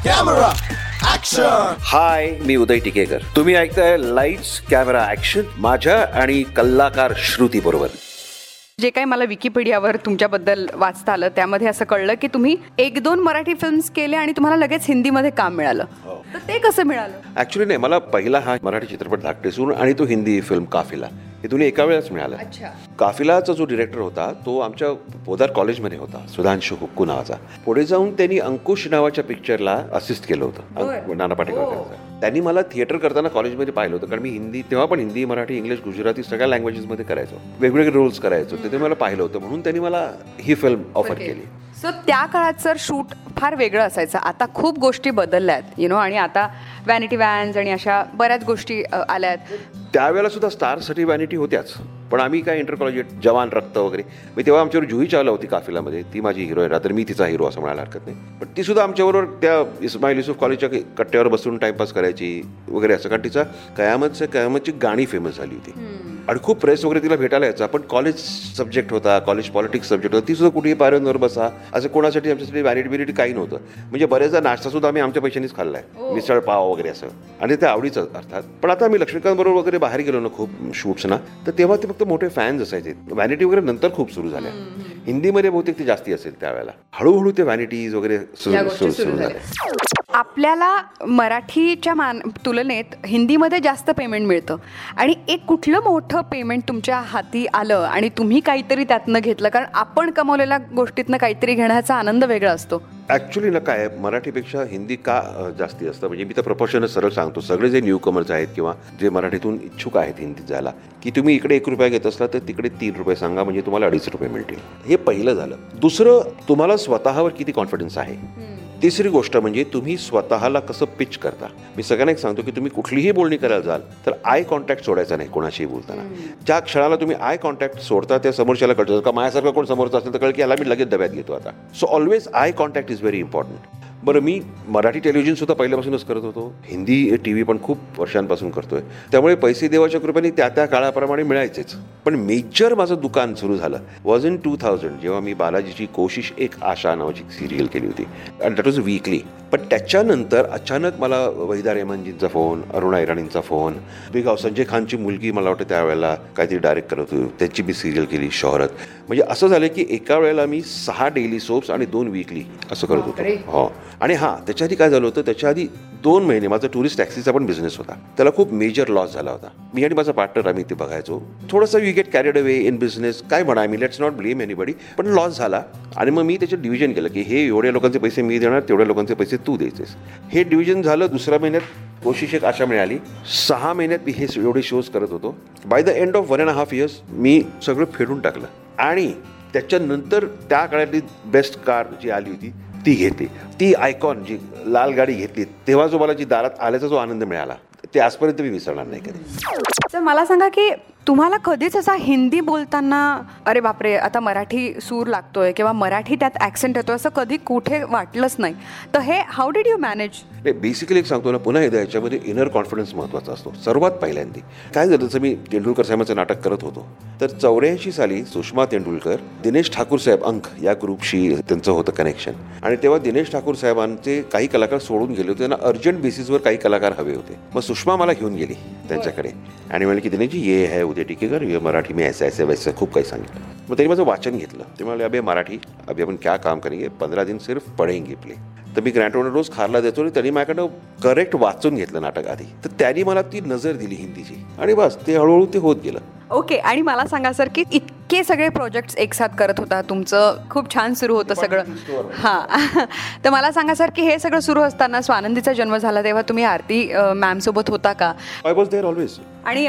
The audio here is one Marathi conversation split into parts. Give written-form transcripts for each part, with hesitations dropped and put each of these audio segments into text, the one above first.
Camera action. हाय, मी उदय टिकेकर. तुम्ही ऐकताय लाईट्स कॅमेरा ऍक्शन माझ्या आणि कलाकार श्रुती बरोबर. जे काही मला विकिपीडियावर तुमच्याबद्दल वाचता आलं त्यामध्ये असं कळलं की तुम्ही 1-2 मराठी फिल्म्स केले आणि तुम्हाला लगेच हिंदीमध्ये काम मिळालं. तर ते कसं मिळालं? ऍक्च्युली नाही, मला पहिला हा मराठी चित्रपट धाकटे सूर आणि तो हिंदी फिल्म काफिला हे दोन्ही एका वेळेस मिळालं. काफिलाचा जो डिरेक्टर होता तो आमच्या पोदार कॉलेजमध्ये होता, सुधांशु हुक्कू नावाचा. पुढे जाऊन त्यांनी अंकुश नावाच्या पिक्चरला असिस्ट केलं होतं, नाना पाटेकर. त्यांनी मला थिएटर करताना कॉलेजमध्ये पाहिलं होतं, कारण मी हिंदी तेव्हा पण हिंदी, मराठी, इंग्लिश, गुजराती सगळ्या लँग्वेजेसमध्ये करायचो, वेगवेगळे रोल्स करायचो. ते मला पाहिलं होतं म्हणून त्यांनी मला ही फिल्म ऑफर केली. सो त्या काळात सर शूट फार वेगळं असायचं. आता खूप गोष्टी बदलल्यात आणि आता व्हॅनिटी व्हॅन्स आणि अशा बऱ्याच गोष्टी आल्यात. त्यावेळेला सुद्धा स्टारसाठी व्हॅनिटी होत्याच, पण आम्ही काय इंटर कॉलेज जवान रक्त वगैरे, मी तेव्हा आमच्यावर जुही चावला होती काफिलामध्ये. ती माझी हिरो आहे, तर मी तिचा हिरो असं म्हणायला हरकत नाही. पण ती सुद्धा आमच्याबरोबर त्या इस्माईल युसुफ कॉलेजच्या कट्ट्यावर बसून टाइमपास करायची वगैरे असं, कारण तिचा कयामतची गाणी फेमस झाली होती आणि खूप प्रेस वगैरे तिला भेटायला यायचा. पण कॉलेज सब्जेक्ट होता, कॉलेज पॉलिटिक्स सब्जेक्ट होता, ती सुद्धा कुठेही पायऱ्यांवर बसा, असं कोणासाठी आमच्यासाठी व्हॅनिटी बिनिटी काही नव्हतं. म्हणजे बरेचदा नाश्ता सुद्धा आम्ही आमच्या पैशांनीच खाल्लाय, मिसळ पाव वगैरे असं, आणि ते आवडीचं अर्थात. पण आता आम्ही लक्ष्मीकांत बरोबर वगैरे बाहेर गेलो ना खूप शूट्सना, तर तेव्हा ते फक्त मोठे फॅन्स असायचे. व्हॅनिटी वगैरे नंतर खूप सुरू झाल्या. हिंदीमध्ये बहुतेक ती जास्ती असेल त्यावेळेला. हळूहळू ते व्हॅनिटीज वगैरे सुरू झाल्या. आपल्याला मराठीच्या तुलनेत हिंदीमध्ये जास्त पेमेंट मिळतं आणि एक कुठलं मोठं पेमेंट तुमच्या हाती आलं आणि तुम्ही काहीतरी त्यातनं घेतलं? कारण आपण कमवलेल्या गोष्टीतनं काहीतरी घेण्याचा आनंद वेगळा असतो. ॲक्च्युली ना काय, मराठीपेक्षा हिंदी का जास्ती असतं, म्हणजे मी तर प्रपोर्शनच सरळ सांगतो. सगळे जे न्यू कमर्स आहेत किंवा जे मराठीतून इच्छुक आहेत हिंदीत जायला, की तुम्ही इकडे 1 रुपया घेत असला तर तिकडे 3 रुपये सांगा, म्हणजे तुम्हाला 2.5 रुपये मिळतील. हे पहिलं झालं. दुसरं, तुम्हाला स्वतःवर किती कॉन्फिडन्स आहे. तिसरी गोष्ट म्हणजे तुम्ही स्वतःला कसं पिच करता. मी सगळ्यांना एक सांगतो की तुम्ही कुठलीही बोलणी करायला जाल तर आय कॉन्टॅक्ट सोडायचा नाही कोणाशीही बोलताना. ज्या क्षणाला तुम्ही आय कॉन्टॅक्ट सोडता त्या समोरच्याला कळतं. का माझ्यासारखं कोण समोरचा असेल तर कळलं की याला मी लगेच डब्यात घेतो आता. So always eye contact is very important. बरं, मी मराठी टेलिव्हिजन सुद्धा पहिल्यापासूनच करत होतो, हिंदी TV पण खूप वर्षांपासून करतोय, त्यामुळे पैसे देवाच्या कृपेने त्या त्या काळाप्रमाणे मिळायचेच. पण मेजर माझं दुकान सुरू झालं वॉज इन 2000, जेव्हा मी बालाजीची कोशिश एक आशा नावाची सिरियल केली होती, अँड दॅट वॉज वीकली. पण त्याच्यानंतर अचानक मला वहिदा रेहमानजींचा फोन, अरुणा इराणींचा फोन, बिग संजय खानची मुलगी मला वाटतं त्यावेळेला काहीतरी डायरेक्ट करत होती, त्याची मी सिरियल केली शोहरत. म्हणजे असं झालं की एका वेळेला मी 6 डेली सोप्स आणि 2 वीकली असं करत होतो. हो, आणि त्याच्या आधी काय झालं होतं, त्याच्या आधी 2 महिने माझा टुरिस्ट टॅक्सीचा पण बिझनेस होता, त्याला खूप मेजर लॉस झाला होता. मी आणि माझा पार्टनर आम्ही ते बघायचो. थोडंसं you get carried away in business, काय म्हणा, मी लेट्स नॉट ब्लेम एनीबडी, पण लॉस झाला. आणि मग मी त्याचं डिव्हिजन केलं की हे एवढ्या लोकांचे पैसे मी देणार, तेवढ्या लोकांचे पैसे तू द्यायचेस. हे डिव्हिजन झालं. दुसऱ्या महिन्यात कोशिश एक आशा मिळाली. 6 महिन्यात मी हे एवढे शोज करत होतो. By the end of 1.5 years मी सगळं फेडून टाकलं. आणि त्याच्यानंतर त्या काळातली बेस्ट कार जी आली होती ती घेतली, ती आयकॉन जी लाल गाडी घेतली, तेव्हा जो मला जी दारात आल्याचा जो आनंद मिळाला ते आजपर्यंत मी विसरणार नाही कधी. तर मला सांगा की तुम्हाला कधीच असा हिंदी बोलताना अरे बापरे आता मराठी सूर लागतोय किंवा मराठी त्यात ॲक्सेंट येतोय असं कधी कुठे वाटलंच नाही? तर हे how did you manage? Basically एक सांगतो ना, पुन्हा एकदा याच्यामध्ये इनर कॉन्फिडन्स महत्त्वाचा असतो. सर्वात पहिल्यांदा काय झालं, जसं मी तेंडुलकर साहेबांचं नाटक करत होतो, तर 84 साली सुषमा तेंडुलकर, दिनेश ठाकूर साहेब अंक या ग्रुपशी त्यांचं होतं कनेक्शन. आणि तेव्हा दिनेश ठाकूर साहेबांचे काही कलाकार सोडून गेले होते, त्यांना अर्जंट बेसिसवर काही कलाकार हवे होते. मग सुषमा मला घेऊन गेली त्यांच्याकडे आणि म्हणाली की दिनेशजी ये है उदय टिकेकर, ये मराठी में ऐसे ऐसे वैसे खूप काही सांगितलं. मग त्यांनी माझं वाचन घेतलं. ते म्हणाले अबे मराठी, अभी आपण क्या काम करेंगे, 15 दिन सिर्फ पढेंगे प्ले. तर मी ग्रँड रोड रोज खारला देतो आणि त्यांनी माझ्याकडं करेक्ट वाचून घेतलं नाटक आधी. तर त्यांनी मला ती नजर दिली हिंदीची आणि बस ते हळूहळू ते होत गेलं. ओके. आणि मला सांगा सर की इतके सगळे प्रोजेक्ट्स एकसाथ करत होता, तुमचं खूप छान सुरू होतं सगळं. हां, तर मला सांगा सर की हे सगळं सुरू असताना स्वानंदीचा जन्म झाला तेव्हा तुम्ही आरती मॅम सोबत होता का? I was there always. आणि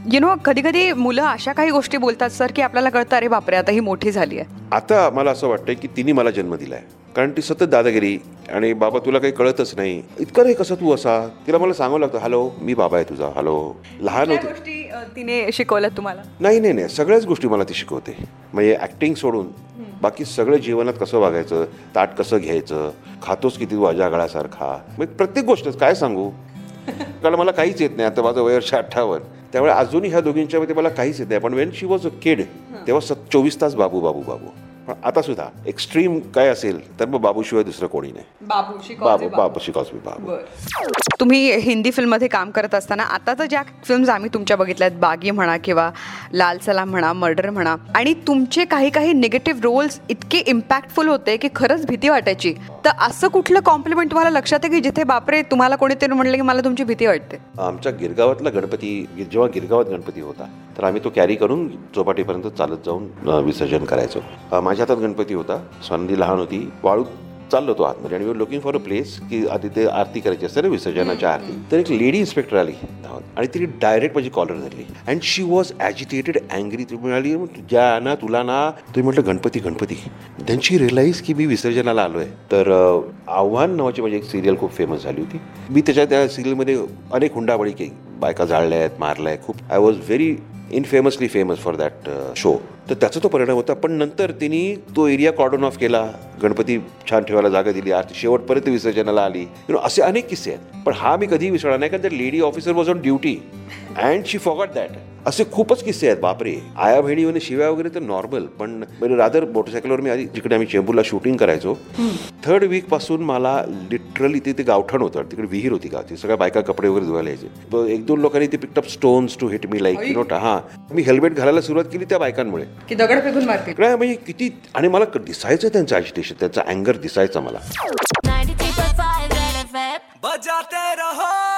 कधी कधी मुलं अशा काही गोष्टी बोलतात सर की आपल्याला कळतं अरे बापरे आता ही मोठी झाली आहे. आता मला असं वाटतंय की तिने मला जन्म दिलाय, कारण ती सतत दादागिरी आणि बाबा तुला काही कळतच नाही, इतकं नाही कसं तू असा, तिला मला सांगावं लागतं हॅलो मी बाबा आहे तुझा, हॅलो. लहान होती गोष्टी तिने शिकवल्यात तुम्हाला? नाही, सगळ्याच गोष्टी मला ती शिकवते. म्हणजे ॲक्टिंग सोडून बाकी सगळं जीवनात कसं वागायचं, ताट कसं घ्यायचं, खातोस किती तू अजागळासारखा, म्हणजे प्रत्येक गोष्ट काय सांगू, कारण मला काहीच येत नाही. आता माझं वय 58, त्यामुळे अजूनही ह्या दोघींच्यामध्ये मला काहीच येत नाही. पण Wien she was a kid तेव्हा 24 तास बाबू बाबू बाबू. पण आता सुद्धा एक्स्ट्रीम काय असेल तर मग बाबूशिवाय दुसरं कोणी नाही. बाबूशी कॉस्बी बाबू. तुम्ही हिंदी फिल्ममध्ये काम करत असताना आता तर ज्या फिल्म्स आम्ही तुमच्या बघितल्यात, बागी म्हणा किंवा लाल सलाम म्हणा, मर्डर म्हणा, आणि तुमचे काही निगेटिव्ह रोल्स इतके इम्पॅक्टफुल होते की खरंच भीती वाटायची. तर असं कुठलं कॉम्प्लिमेंट तुम्हाला लक्षात आहे की जिथे बापरे तुम्हाला कोणीतरी म्हणलं की मला तुमची भीती वाटते? आमच्या गिरगावातला गणपती, जेव्हा गिरगावात गणपती होता तर आम्ही तो कॅरी करून चौपाटीपर्यंत चालत जाऊन विसर्जन करायचो. माझ्या हातात गणपती होता, स्वानंदी लहान होती, वाळू चाललो तो आतमध्ये आणि we were looking for a place की आधी ते आरती करायची असते ना, विसर्जनाच्या आरती. तर एक लेडी इन्स्पेक्टर आली आणि तिने डायरेक्ट माझी कॉलर धरली and she was agitated, angry. ती म्हणाली तुझ्या ना तुला ना, तुम्ही म्हटलं Ganpati Ganpati. Then she realise की मी विसर्जनाला आलो आहे. तर आव्हान नावाची माझी एक सिरियल खूप फेमस झाली होती. मी त्या सिरियलमध्ये अनेक हुंडाबळी केली, बायका जाळल्या आहेत, मारल्या आहेत खूप. I was very infamously famous for that show. तर त्याचा तो परिणाम होता. पण नंतर तिने तो एरिया कॉर्डन ऑफ केला, गणपती छान ठेवायला जागा दिली, आरती शेवटपर्यंत विसर्जनाला आली. असे अनेक किस्से आहेत. पण हा मी कधीही विसरणार नाही, कारण त्या lady officer was on duty and she forgot that. असे खूपच किस्से आहेत बापरे. आया बहिणी म्हणजे शिव्या वगैरे तर नॉर्मल, पण रादर मोटरसायकलवर मी आधी जिकडे आम्ही चेंबूरला शूटिंग करायचो, 3rd वीक पासून मला लिटरली तिथे गावठण होतं, तिकडे विहीर होती गावची, सगळ्या बायका कपडे वगैरे धुवायला यायचे. 1-2 लोकांनी ते pick up stones to hit me like हा. मी हेल्मेट घालायला सुरुवात केली त्या बायकांमुळे की दगड फेकून मारते काय म्हणजे किती. आणि मला दिसायचं त्यांचं ॲजिटेशन, त्यांचा अँगर दिसायचा मला. बजाते रहो.